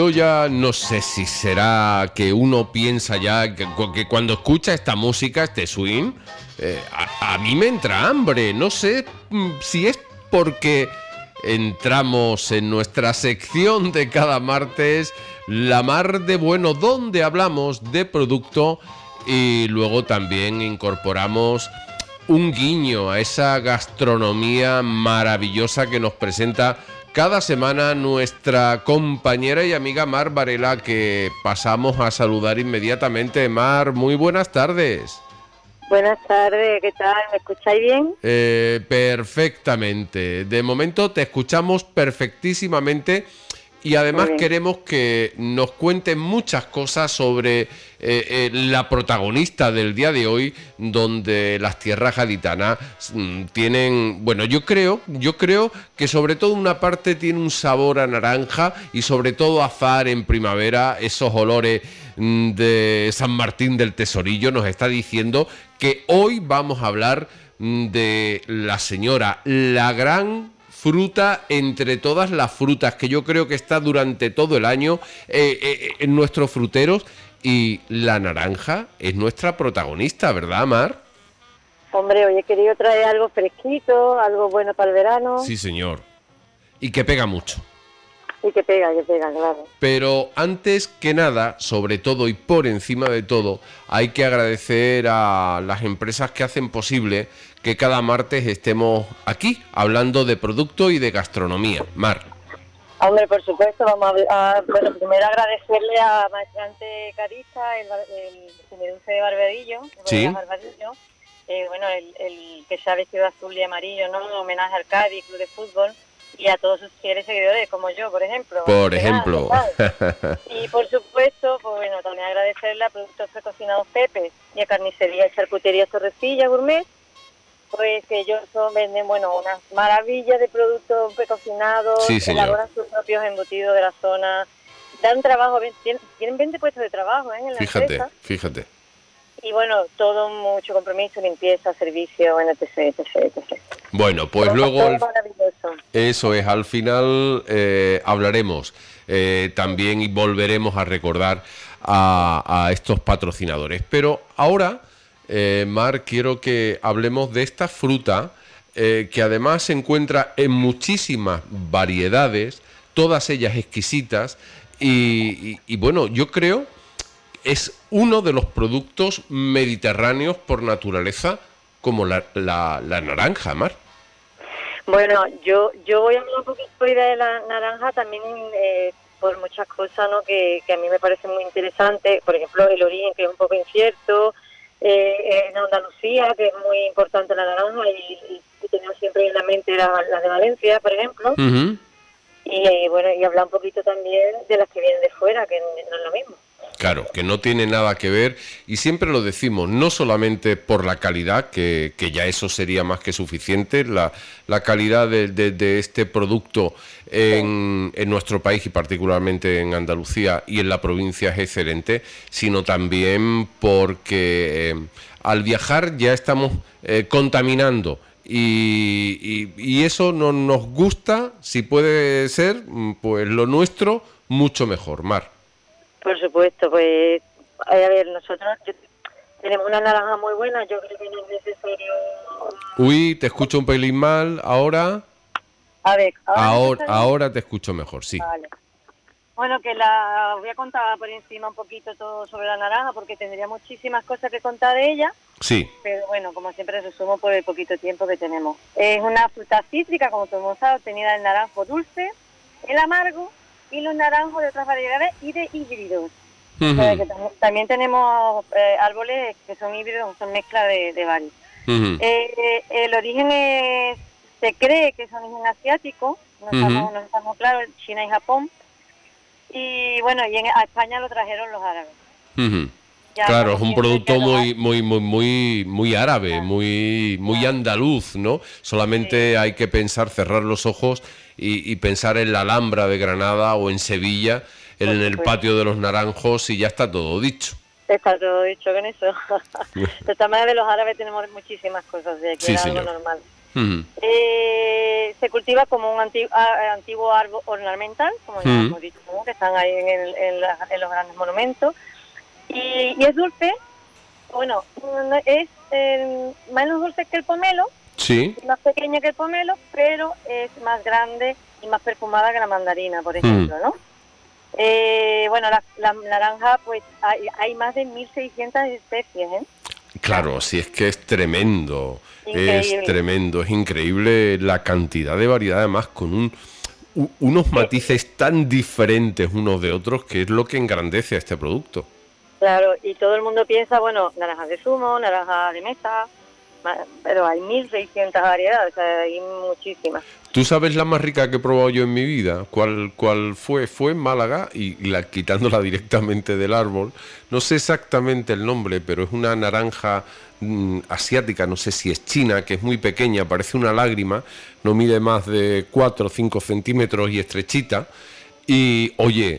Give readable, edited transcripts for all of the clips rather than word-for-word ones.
yo ya no sé si será que uno piensa ya que cuando escucha esta música, este swing, a mí me entra hambre. No sé si es porque entramos en nuestra sección de cada martes, La Mar de Bueno, donde hablamos de producto y luego también incorporamos un guiño a esa gastronomía maravillosa que nos presenta cada semana nuestra compañera y amiga Mar Varela, que pasamos a saludar inmediatamente. Mar, muy buenas tardes. Buenas tardes, ¿qué tal? ¿Me escucháis bien? Perfectamente. De momento te escuchamos perfectísimamente y además queremos que nos cuentes muchas cosas sobre la protagonista del día de hoy, donde las tierras gaditanas tienen, bueno, yo creo que sobre todo una parte tiene un sabor a naranja y sobre todo azahar en primavera. Esos olores de San Martín del Tesorillo nos está diciendo que hoy vamos a hablar de la señora, la gran fruta entre todas las frutas, que yo creo que está durante todo el año en nuestros fruteros, y la naranja es nuestra protagonista, ¿verdad, Mar? Hombre, hoy he querido traer algo fresquito, algo bueno para el verano. Sí, señor. Y que pega mucho. Y que pega, claro. Pero antes que nada, sobre todo y por encima de todo, hay que agradecer a las empresas que hacen posible que cada martes estemos aquí hablando de producto y de gastronomía. Mar. Hombre, por supuesto, vamos a bueno, primero agradecerle a Maestrante Carista, el semidulce de Barbadillo, sí. Bueno, el que se ha vestido de azul y amarillo, ¿no? En homenaje al Cádiz, club de fútbol, y a todos sus fieles seguidores, como yo, por ejemplo. Y por supuesto, pues bueno, también agradecerle a Productos Precocinados Pepe y a Carnicería y Charcutería Torrecilla Gourmet, pues que ellos venden, bueno, unas maravillas de productos precocinados, sí, elaboran sus propios embutidos de la zona, dan trabajo, tienen 20 puestos de trabajo en la empresa. Fíjate. Y bueno, todo mucho compromiso, limpieza, servicio, etc. Bueno, pues todo, luego eso es, al final hablaremos también y volveremos a recordar a estos patrocinadores. Pero ahora, Mar, quiero que hablemos de esta fruta que además se encuentra en muchísimas variedades, todas ellas exquisitas y bueno, yo creo es uno de los productos mediterráneos por naturaleza, como la naranja, Mar. Bueno, yo voy a hablar un poquito de la naranja también por muchas cosas, ¿no? que a mí me parece muy interesante. Por ejemplo, el origen, que es un poco incierto, en Andalucía, que es muy importante la naranja, y tenemos siempre en la mente las de Valencia, por ejemplo. Uh-huh. Y bueno, y hablar un poquito también de las que vienen de fuera, que no es lo mismo. Claro, que no tiene nada que ver, y siempre lo decimos, no solamente por la calidad, que ya eso sería más que suficiente, la calidad de este producto en nuestro país y particularmente en Andalucía y en la provincia es excelente, sino también porque al viajar ya estamos contaminando. Y eso no nos gusta, si puede ser, pues lo nuestro, mucho mejor, Mar. Por supuesto, pues, a ver, nosotros tenemos una naranja muy buena, yo creo que no es necesario... Uy, te escucho un pelín mal, ¿ahora? A ver, ahora te escucho mejor, sí. Vale. Bueno, que voy a contar por encima un poquito todo sobre la naranja, porque tendría muchísimas cosas que contar de ella. Sí. Pero bueno, como siempre resumo por el poquito tiempo que tenemos. Es una fruta cítrica, como todo el mundo sabe, obtenida del naranjo dulce, el amargo y los naranjos de otras variedades y de híbridos. Uh-huh. O sea, que también tenemos árboles que son híbridos, son mezcla de varios. Uh-huh. El origen se cree que es origen asiático, no estamos claros, China y Japón. Y bueno, a España lo trajeron los árabes. Uh-huh. Claro, es un producto muy árabe, muy andaluz, ¿no? Solamente sí. Hay que pensar, cerrar los ojos y pensar en la Alhambra de Granada o en Sevilla, en el patio de los naranjos, y ya está todo dicho. Está todo dicho con eso. De esta manera, de los árabes tenemos muchísimas cosas, de que sí, era algo normal. Uh-huh. se cultiva como un antiguo árbol ornamental, como ya hemos dicho, ¿no? Que están ahí en los grandes monumentos. Y es dulce, bueno, es menos dulce que el pomelo, Sí. más pequeña que el pomelo, pero es más grande y más perfumada que la mandarina, por ejemplo, ¿no? Bueno, la naranja, pues hay más de 1.600 especies, ¿eh? Claro, sí, es que es tremendo, Increíble. es tremendo, es increíble la cantidad de variedad, además con unos matices tan diferentes unos de otros, que es lo que engrandece a este producto. Claro, y todo el mundo piensa, bueno, naranjas de zumo, naranjas de mesa, pero hay 1.600 variedades, o sea, hay muchísimas. ¿Tú sabes la más rica que he probado yo en mi vida? ¿Cuál fue? Fue en Málaga y quitándola directamente del árbol. No sé exactamente el nombre, pero es una naranja asiática, no sé si es china, que es muy pequeña, parece una lágrima, no mide más de 4 o 5 centímetros y estrechita. Y oye,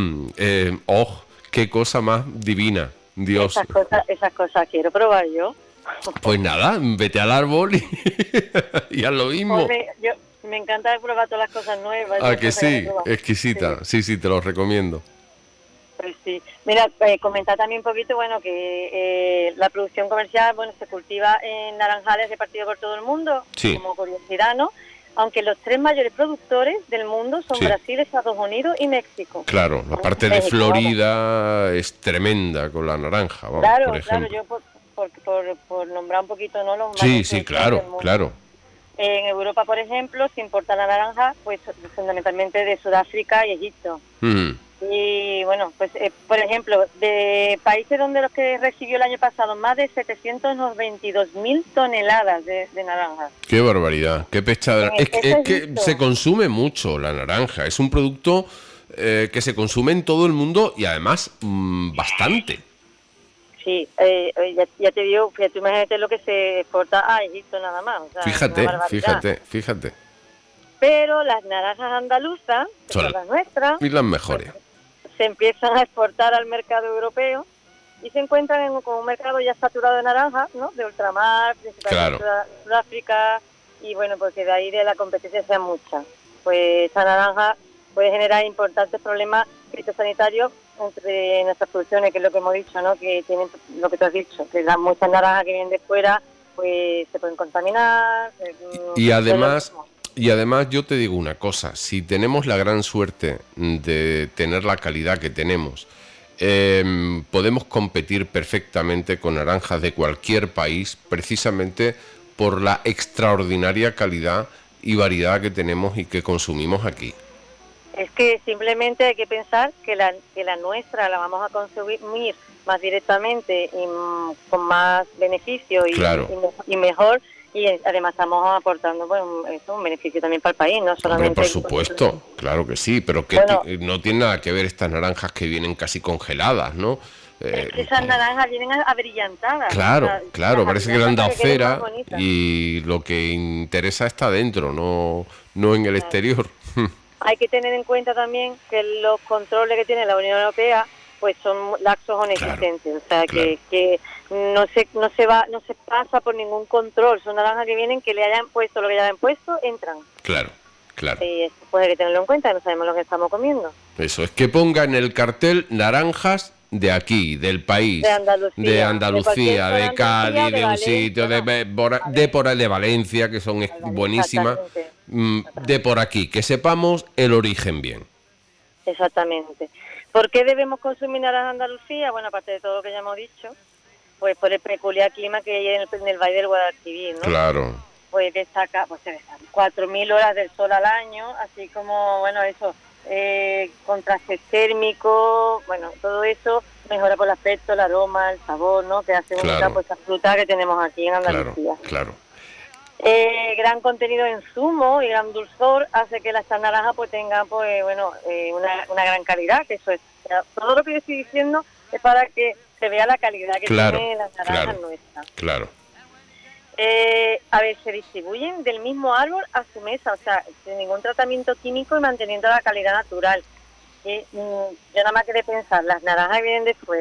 qué cosa más divina, Dios. Esas cosas quiero probar yo. Pues nada, vete al árbol y haz lo mismo. Me encanta probar todas las cosas nuevas. Ah, que sí, exquisita. Sí, sí, te lo recomiendo. Pues sí. Mira, comentar también un poquito, bueno, que la producción comercial, bueno, se cultiva en naranjales repartidos por todo el mundo, Sí. como curiosidad, ¿no? Aunque los 3 mayores productores del mundo son Brasil, Estados Unidos y México. Claro, la parte de Florida es tremenda con la naranja, vamos, claro, por ejemplo. Claro, yo por nombrar un poquito, ¿no? Los Sí, sí, claro, claro. En Europa, por ejemplo, se importa la naranja, pues fundamentalmente de Sudáfrica y Egipto. Y bueno, pues por ejemplo, de países donde los que recibió el año pasado más de 792.000 toneladas de naranjas. Qué barbaridad, qué pechada. Es que se consume mucho la naranja, es un producto que se consume en todo el mundo y además bastante. Sí, ya te digo, tú imagínate lo que se exporta a Egipto nada más. O sea, fíjate. Pero las naranjas andaluzas, que son las nuestras, y las mejores, se empiezan a exportar al mercado europeo y se encuentran con un mercado ya saturado de naranjas, ¿no? De ultramar, principalmente Sudáfrica, y bueno, porque de ahí de la competencia sea mucha. Pues esta naranja puede generar importantes problemas fitosanitarios entre nuestras producciones, que es lo que hemos dicho, ¿no? Que tienen lo que tú has dicho, que las muchas naranjas que vienen de fuera, pues se pueden contaminar. Y además yo te digo una cosa, si tenemos la gran suerte de tener la calidad que tenemos, podemos competir perfectamente con naranjas de cualquier país, precisamente por la extraordinaria calidad y variedad que tenemos y que consumimos aquí. Es que simplemente hay que pensar que la nuestra la vamos a consumir más directamente y con más beneficio y mejor, y además estamos aportando un beneficio también para el país, no solamente... Hombre, por supuesto, claro que sí, pero que no tiene nada que ver estas naranjas que vienen casi congeladas, ¿no? Es que esas naranjas vienen abrillantadas. Claro, parece que le han dado cera y lo que interesa está dentro, no en el exterior. Hay que tener en cuenta también que los controles que tiene la Unión Europea pues son laxos o inexistentes, o sea que no se pasa por ningún control, son naranjas que vienen, que le hayan puesto lo que ya le han puesto, entran. Claro. Y eso pues hay que tenerlo en cuenta, no sabemos lo que estamos comiendo. Eso, es que ponga en el cartel naranjas de aquí, del país, de Andalucía, de Cádiz, de un sitio, de Valencia, que son buenísimas, de por aquí, que sepamos el origen bien. Exactamente. ¿Por qué debemos consumir naranjas de Andalucía? Bueno, aparte de todo lo que ya hemos dicho, pues por el peculiar clima que hay en el Valle del Guadalquivir, ¿no? Claro. Pues destaca, 4.000 horas del sol al año, así como, bueno, eso, contraste térmico, bueno, todo eso mejora por el aspecto, el aroma, el sabor, ¿no? Que hace bonita pues esa fruta que tenemos aquí en Andalucía. Claro. Gran contenido en zumo y gran dulzor hace que las naranjas pues tengan una gran calidad, que eso es, o sea, todo lo que yo estoy diciendo es para que se vea la calidad que tienen las naranjas nuestras. Claro. A ver, se distribuyen del mismo árbol a su mesa, o sea, sin ningún tratamiento químico y manteniendo la calidad natural. Yo nada más que de pensar, las naranjas vienen de fuera,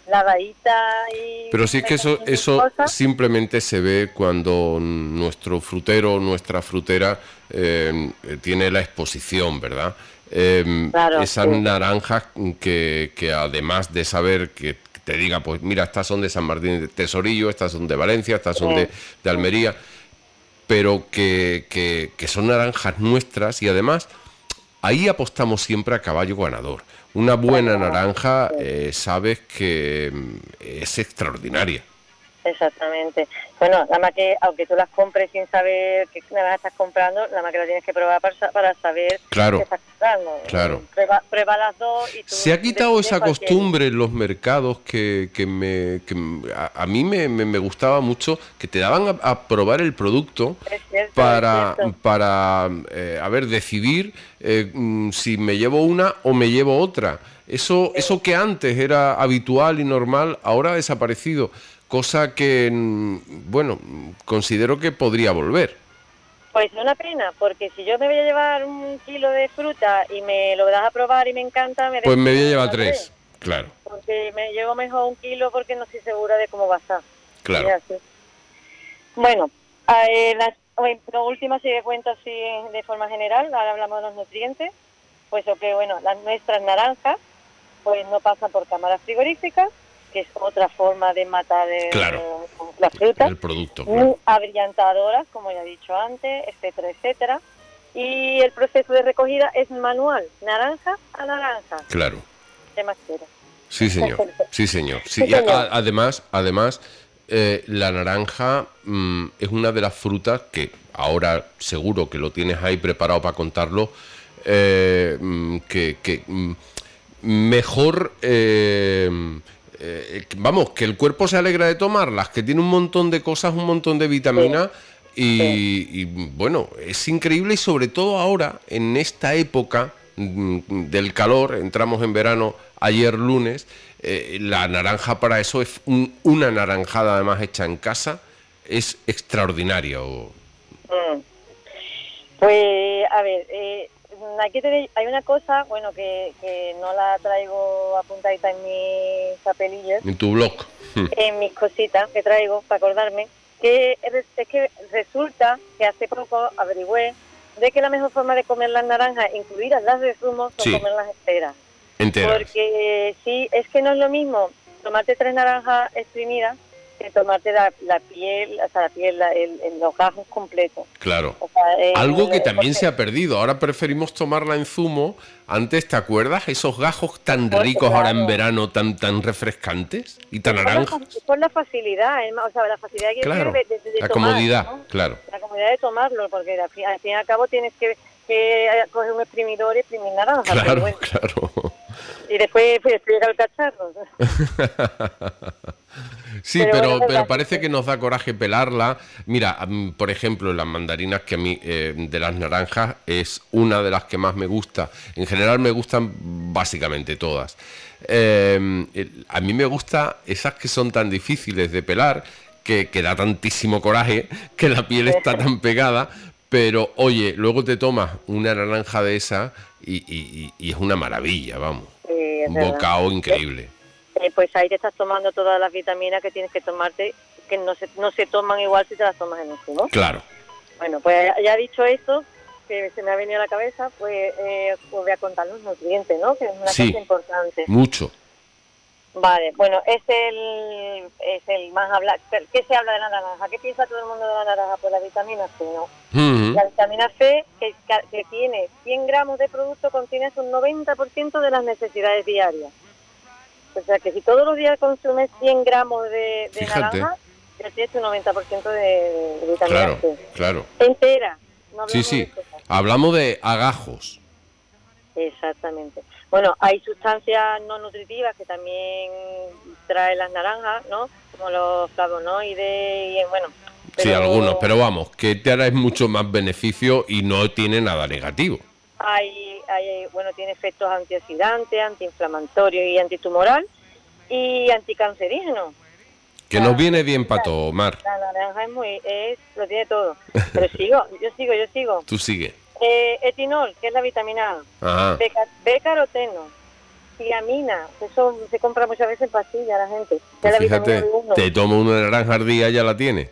lavadita y... Pero sí es que eso simplemente se ve cuando nuestro frutero, nuestra frutera tiene la exposición, ¿verdad? Claro, esas sí. naranjas que además de saber que te diga, pues mira, estas son de San Martín de Tesorillo, estas son de Valencia, estas son de Almería, pero que son naranjas nuestras y además ahí apostamos siempre a caballo ganador. Una buena naranja, sabes que es extraordinaria. Exactamente. Bueno, nada más que, aunque tú las compres sin saber qué naranja estás comprando, nada más que la tienes que probar para saber Claro, qué estás comprando. claro. Prueba las dos y tú... Se ha quitado esa cualquier... costumbre en los mercados que a mí me gustaba mucho, que te daban a probar el producto para a ver, decidir si me llevo una o me llevo otra. Eso que antes era habitual y normal, ahora ha desaparecido, cosa que, bueno, considero que podría volver. Pues es una pena, porque si yo me voy a llevar 1 kilo de fruta y me lo das a probar y me encanta, pues me voy a llevar 3, claro. Porque me llevo mejor 1 kilo porque no estoy segura de cómo va a estar. Claro. Bueno, lo último sí que cuento así de forma general, ahora hablamos de los nutrientes, pues bueno, nuestras naranjas pues no pasan por cámaras frigoríficas, que es otra forma de matar la fruta, el producto, claro. Muy abrillantadoras, como ya he dicho antes, etcétera, etcétera. Y el proceso de recogida es manual, naranja a naranja. Claro. ¿Qué más quieres? Sí, señor. Sí, señor. Sí, sí, señor. Además, la naranja es una de las frutas que ahora seguro que lo tienes ahí preparado para contarlo, mejor... vamos, que el cuerpo se alegra de tomarlas, que tiene un montón de cosas, un montón de vitaminas y bueno, es increíble y sobre todo ahora, en esta época del calor, entramos en verano ayer lunes, la naranja para eso es una naranjada además hecha en casa, es extraordinario. Pues a ver, aquí hay una cosa, bueno, que no la traigo apuntadita en mis papelillos. En tu blog. En mis cositas que traigo, para acordarme, que es que resulta que hace poco averigüé de que la mejor forma de comer las naranjas, incluidas las de zumo, son comerlas enteras. Porque sí, es que no es lo mismo tomarte 3 naranjas exprimidas que tomarte la piel, o sea, los gajos completos. Claro. O sea, algo que también se ha perdido. Ahora preferimos tomarla en zumo. Antes, ¿te acuerdas? Esos gajos tan ricos ahora en verano, tan refrescantes y tan naranjas. Por la facilidad, o sea, la facilidad que claro. de la tomar, comodidad, ¿no? claro. La comodidad de tomarlo, porque al fin y al cabo tienes que coger un exprimidor y exprimir naranja. Claro, bueno. claro. Y después llega el cacharro. Sí, pero parece que nos da coraje pelarla. Mira, por ejemplo, las mandarinas, que a mí de las naranjas es una de las que más me gusta. En general me gustan básicamente todas. A mí me gusta esas que son tan difíciles de pelar, que da tantísimo coraje, que la piel está tan pegada. Pero, oye, luego te tomas una naranja de esa y es una maravilla, vamos. Sí, un bocado increíble. Pues ahí te estás tomando todas las vitaminas que tienes que tomarte, que no se toman igual si te las tomas en un zumo. Claro. Bueno, pues ya dicho esto, que se me ha venido a la cabeza, pues os voy a contar los nutrientes, ¿no? Que es una cosa importante. Mucho. Vale, bueno, es el más hablado. ¿Qué se habla de la naranja? ¿Qué piensa todo el mundo de la naranja? Pues la vitamina C, ¿no? La vitamina C, que tiene 100 gramos de producto, contiene un 90% de las necesidades diarias. O sea, que si todos los días consumes 100 gramos de naranja, ya tienes un 90% de vitamina C. Claro. Entera. No Sí. Hablamos de agajos. Exactamente. Bueno, hay sustancias no nutritivas que también traen las naranjas, ¿no? Como los flavonoides y bueno. Sí, algunos, pero vamos, que te hará mucho más beneficio y no tiene nada negativo. Bueno, tiene efectos antioxidantes, antiinflamatorios y antitumoral y anticancerígeno. Que nos viene bien para todo, Mar. La naranja lo tiene todo. Pero yo sigo. Tú sigue. Etinol, que es la vitamina A. Ajá. B-caroteno, tiamina. Eso se compra muchas veces en pastillas la gente. Pues la fíjate, vitamina B1. te tomo una naranja al día, ya la tienes.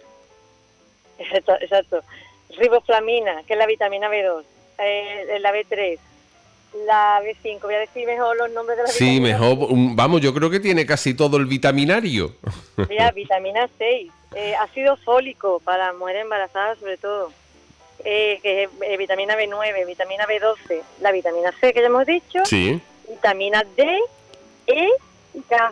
Exacto. Riboflamina, que es la vitamina B2, la B3, la B5. Voy a decir mejor los nombres de las Sí, vitaminas. mejor, vamos, yo creo que tiene casi todo el vitaminario. Mira, vitamina 6, ácido fólico para las mujeres embarazadas sobre todo, que es vitamina B9, vitamina B12, la vitamina C que ya hemos dicho, Sí. vitamina D, E y K.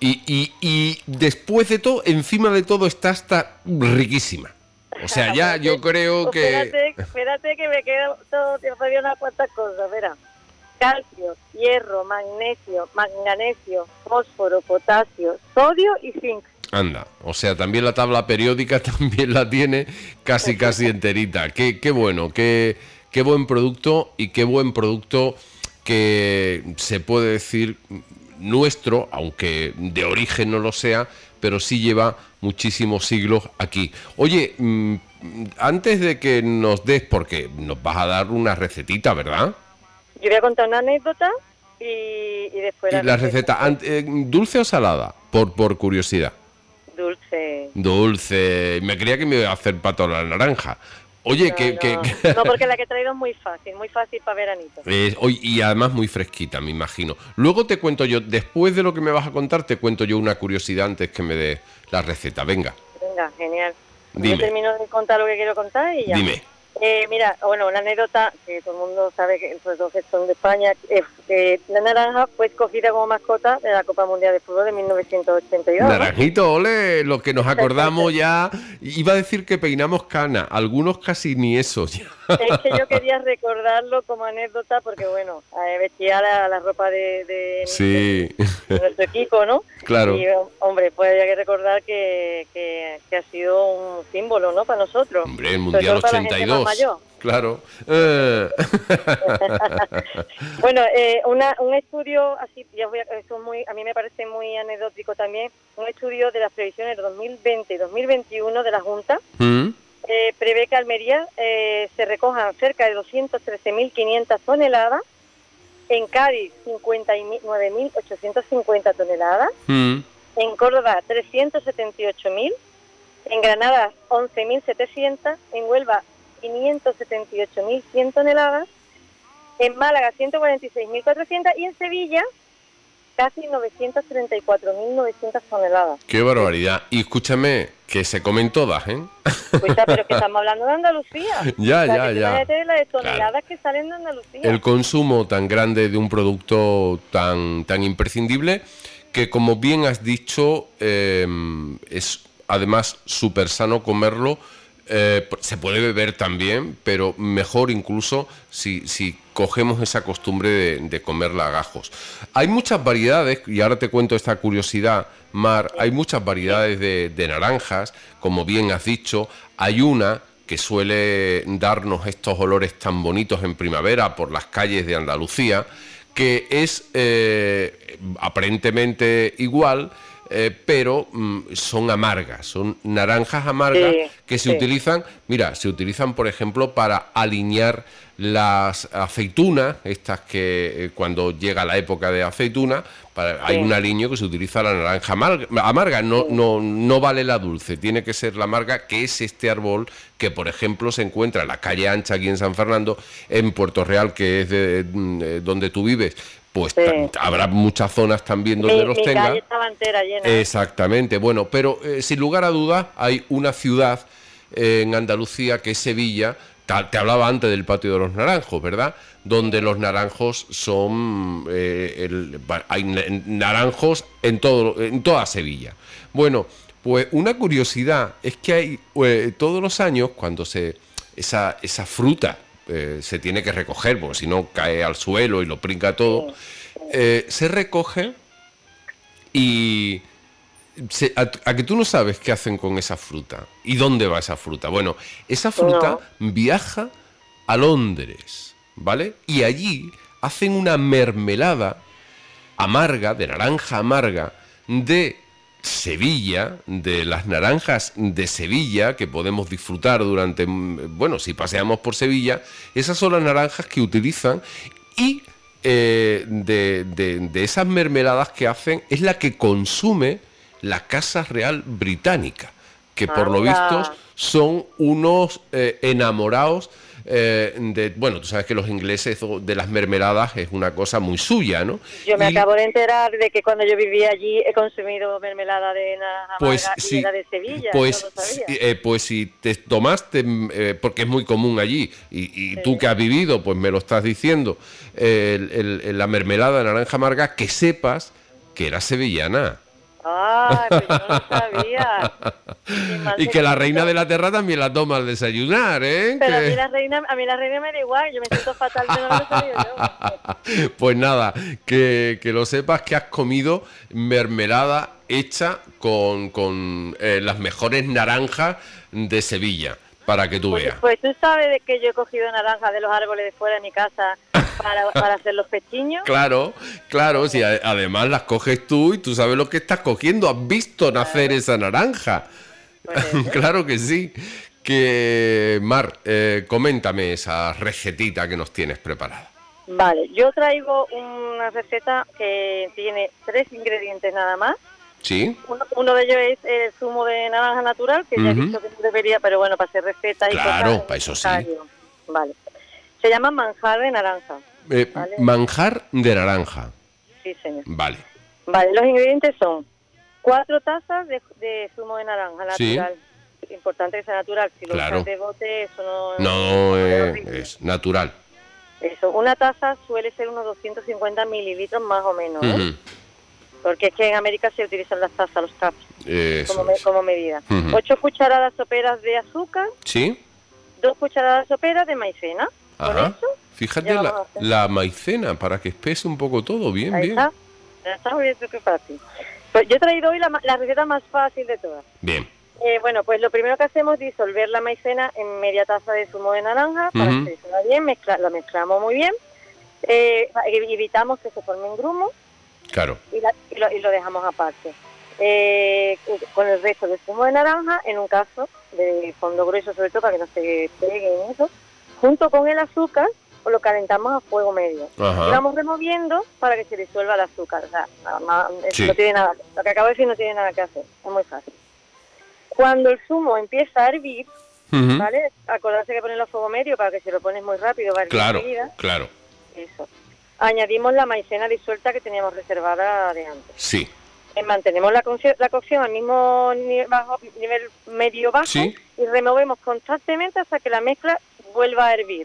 Y después de todo, encima de todo, está riquísima. O sea, ya yo creo que... Espérate que me queda todavía unas cuantas cosas, verá. Calcio, hierro, magnesio, manganesio, fósforo, potasio, sodio y zinc. Anda, o sea, también la tabla periódica también la tiene casi enterita. Qué bueno, qué buen producto y qué buen producto que se puede decir nuestro, aunque de origen no lo sea, pero sí lleva muchísimos siglos aquí. Oye, antes de que nos des, porque nos vas a dar una recetita, ¿verdad? Yo voy a contar una anécdota y después... ¿Y la receta, dulce o salada? Por curiosidad. Dulce. Dulce. Me creía que me iba a hacer pato a la naranja. Oye, no. No, porque la que he traído es muy fácil para veranito. Y además muy fresquita, me imagino. Luego te cuento yo, después de lo que me vas a contar, te cuento yo una curiosidad antes que me dé la receta. Venga. Venga, genial. Dime. Yo termino de contar lo que quiero contar y ya. Dime. Mira, bueno, una anécdota que todo el mundo sabe, que sobre todo que son de España, es que la naranja fue escogida como mascota de la Copa Mundial de Fútbol de 1982. Naranjito, ole, lo que nos acordamos ya. Iba a decir que peinamos cana, algunos casi ni eso ya. Es que yo quería recordarlo como anécdota porque, bueno, vestía la ropa de nuestro equipo, ¿no? Claro. Y, hombre, pues había que recordar que ha sido un símbolo, ¿no? Para nosotros. Hombre, el Mundial 82. Claro. Bueno, un estudio, así, a mí me parece muy anecdótico también, un estudio de las previsiones 2020 y 2021 de la Junta. Prevé que Almería se recojan cerca de 213.500 toneladas, en Cádiz 59.850 toneladas, en Córdoba 378.000, en Granada 11.700, en Huelva 578.100 toneladas, en Málaga 146.400 y en Sevilla casi 934.900 toneladas. ¡Qué barbaridad! Y escúchame, que se comen todas, ¿eh? Escucha, pero que estamos hablando de Andalucía. Ya. Imagínate las toneladas claro. que salen de Andalucía. El consumo tan grande de un producto tan imprescindible que, como bien has dicho, es además súper sano comerlo. Se puede beber también, pero mejor incluso si cogemos esa costumbre de comerla a gajos. Hay muchas variedades, y ahora te cuento esta curiosidad, Mar, hay muchas variedades de naranjas, como bien has dicho. Hay una que suele darnos estos olores tan bonitos en primavera por las calles de Andalucía, que es aparentemente igual, pero son amargas, son naranjas amargas que se utilizan, se utilizan por ejemplo para aliñar las aceitunas, estas que cuando llega la época de aceituna, hay un aliño que se utiliza la naranja amarga, no vale la dulce, tiene que ser la amarga, que es este árbol que por ejemplo se encuentra en la calle Ancha aquí en San Fernando, en Puerto Real, que es donde tú vives. Pues habrá muchas zonas también donde los tenga. Mi calle estaba entera llena. Exactamente, bueno, pero sin lugar a dudas hay una ciudad en Andalucía que es Sevilla. Te hablaba antes del patio de los naranjos, ¿verdad? Donde los naranjos son... hay naranjos en toda Sevilla. Bueno, pues una curiosidad es que hay todos los años cuando esa fruta se tiene que recoger, porque si no cae al suelo y lo pringa todo, se recoge y... a que tú no sabes qué hacen con esa fruta y dónde va esa fruta. Bueno, esa fruta viaja a Londres, ¿vale? Y allí hacen una mermelada amarga, de naranja amarga, de Sevilla, de las naranjas de Sevilla, que podemos disfrutar si paseamos por Sevilla. Esas son las naranjas que utilizan y de esas mermeladas que hacen es la que consume la Casa Real Británica, que por lo visto son unos enamorados bueno, tú sabes que los ingleses de las mermeladas es una cosa muy suya, ¿no? Yo me acabo de enterar de que cuando yo vivía allí he consumido mermelada de naranja amarga y era de Sevilla, pues, no lo sabía. Pues si te tomaste, porque es muy común allí, y tú que has vivido, pues me lo estás diciendo, la mermelada de naranja amarga, que sepas que era sevillana. ¡Ay, pues yo no lo sabía! Y que la reina de la tierra también la toma al desayunar, ¿eh? Pero a mí la reina me da igual, yo me siento fatal de no haberlo sabido yo. Pues nada, que lo sepas que has comido mermelada hecha con las mejores naranjas de Sevilla, para que tú veas. Pues tú sabes de que yo he cogido naranjas de los árboles de fuera de mi casa para hacer los pestiños. Claro, si además las coges tú y tú sabes lo que estás cogiendo, has visto nacer esa naranja. Pues claro que sí. Que Mar, coméntame esa recetita que nos tienes preparada. Vale, yo traigo una receta que tiene 3 ingredientes nada más. Sí. Uno de ellos es el zumo de naranja natural, que ya he dicho que no debería, pero bueno, para hacer recetas y cosas. Claro, para eso sí. Vale. Se llama manjar de naranja. ¿Vale? Manjar de naranja. Sí, señor. Vale. Vale, los ingredientes son 4 tazas de zumo de naranja natural. Sí. Importante que sea natural. Si lo usas de bote, eso no es natural. Eso, una taza suele ser unos 250 mililitros más o menos, ¿eh? Porque es que en América se utilizan las tazas, los cups, como medida. 8 cucharadas soperas de azúcar. Sí. 2 cucharadas soperas de maicena. Ajá. Con eso, fíjate la maicena, para que espese un poco todo. Bien, ahí bien. Está muy bien, qué fácil. Pues yo he traído hoy la receta más fácil de todas. Bien. Bueno, pues lo primero que hacemos es disolver la maicena en media taza de zumo de naranja para que se disuelva bien, la mezclamos muy bien, evitamos que se formen grumos. Claro. Y lo dejamos aparte. Con el resto del zumo de naranja, en un caso de fondo grueso sobre todo para que no se pegue en eso, junto con el azúcar, pues lo calentamos a fuego medio. Y vamos removiendo para que se disuelva el azúcar. O sea, nada más, no tiene nada, lo que acabo de decir no tiene nada que hacer, es muy fácil. Cuando el zumo empieza a hervir, ¿vale? Acordarse que ponerlo a fuego medio para que si lo pones muy rápido va a hervir enseguida. Claro. Eso. Añadimos la maicena disuelta que teníamos reservada de antes. Sí. Mantenemos la cocción al mismo nivel medio bajo y removemos constantemente hasta que la mezcla vuelva a hervir.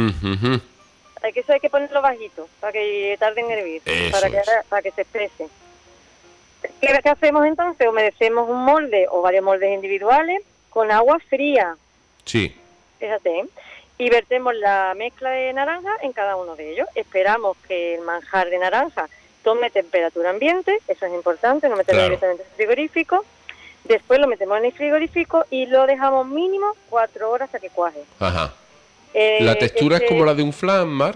Eso hay que ponerlo bajito para que tarde en hervir, para que se espese. ¿Qué hacemos entonces? Humedecemos un molde o varios moldes individuales con agua fría. Sí. Fíjate, y vertemos la mezcla de naranja en cada uno de ellos. Esperamos que el manjar de naranja tome temperatura ambiente, eso es importante, no meterlo directamente en el frigorífico. Después lo metemos en el frigorífico y lo dejamos mínimo 4 horas hasta que cuaje. Ajá. ¿La textura es como la de un flan, Mar?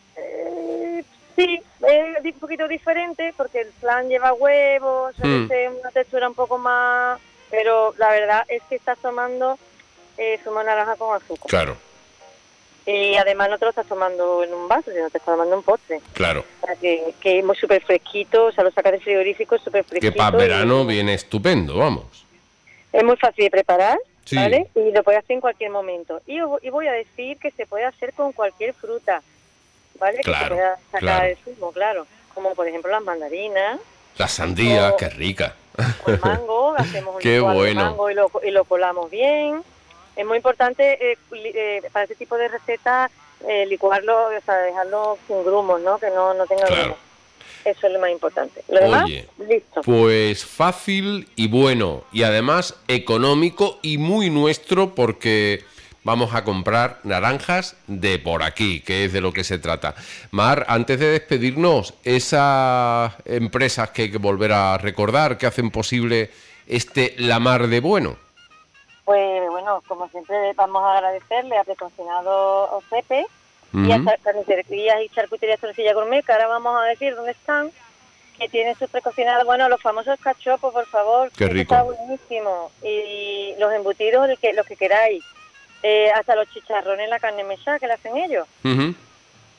Sí, es un poquito diferente porque el flan lleva huevos, suele una textura un poco más... Pero la verdad es que estás tomando zumo de naranja con azúcar. Claro. Y además no te lo estás tomando en un vaso, sino te estás tomando un postre. Claro. O sea, que es súper fresquito, o sea, lo sacas del frigorífico, súper fresquito. Que para verano viene estupendo, vamos. Es muy fácil de preparar, ¿vale? Y lo puedes hacer en cualquier momento. Y voy a decir que se puede hacer con cualquier fruta, ¿vale? Claro, que se pueda sacar el zumo, claro. Como por ejemplo las mandarinas. La sandía, qué rica. O el mango, hacemos un qué bueno. mango y lo colamos bien. Es muy importante para este tipo de recetas licuarlo, o sea, dejarlo sin grumos, ¿no? Que no tenga grumos. Eso es lo más importante. Lo demás, listo. Pues fácil y bueno, y además económico y muy nuestro porque vamos a comprar naranjas de por aquí, que es de lo que se trata. Mar, antes de despedirnos, esas empresas que hay que volver a recordar que hacen posible La Mar de Bueno. Pues bueno, como siempre vamos a agradecerle a Precocinado Ocepe y a Carnicerías y Charcuterías Torrecilla Gourmet, que ahora vamos a decir dónde están, que tienen sus precocinados, bueno, los famosos cachopos, por favor. Qué rico. Está buenísimo. Y los embutidos, los que queráis. Hasta los chicharrones, la carne mechada que le hacen ellos.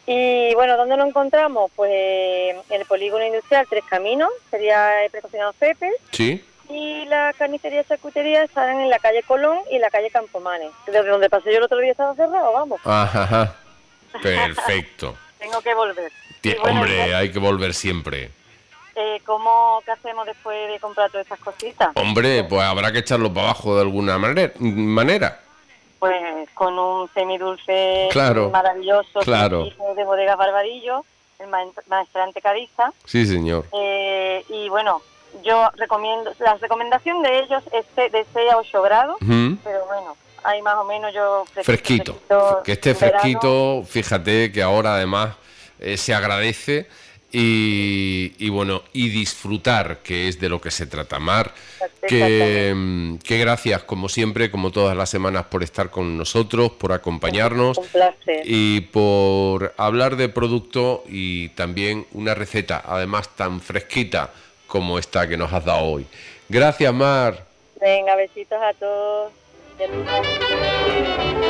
Y bueno, ¿dónde lo encontramos? Pues en el polígono industrial Tres Caminos, sería el precocinado Pepe. Sí. Y la carnicería y charcutería están en la calle Colón y la calle Campomanes. Desde donde pasé yo el otro día estaba cerrado, vamos. Ajá. Perfecto. Tengo que volver. Y bueno, Hombre, hay que volver siempre. ¿qué hacemos después de comprar todas estas cositas? Hombre, pues habrá que echarlo para abajo de alguna manera. Pues con un semidulce Claro, maravilloso claro. de Bodegas Barbadillo, el maestrante Cariza. Sí, señor. Y bueno, yo recomiendo, la recomendación de ellos es de 6 a 8 grados, pero bueno, hay más o menos fresquito. Que esté fresquito, fíjate que ahora además se agradece y bueno, y disfrutar, que es de lo que se trata. Mar, que gracias como siempre, como todas las semanas, por estar con nosotros, por acompañarnos. Un placer. Y por hablar de producto y también una receta, además tan fresquita como esta que nos has dado hoy. Gracias, Mar. Venga, besitos a todos.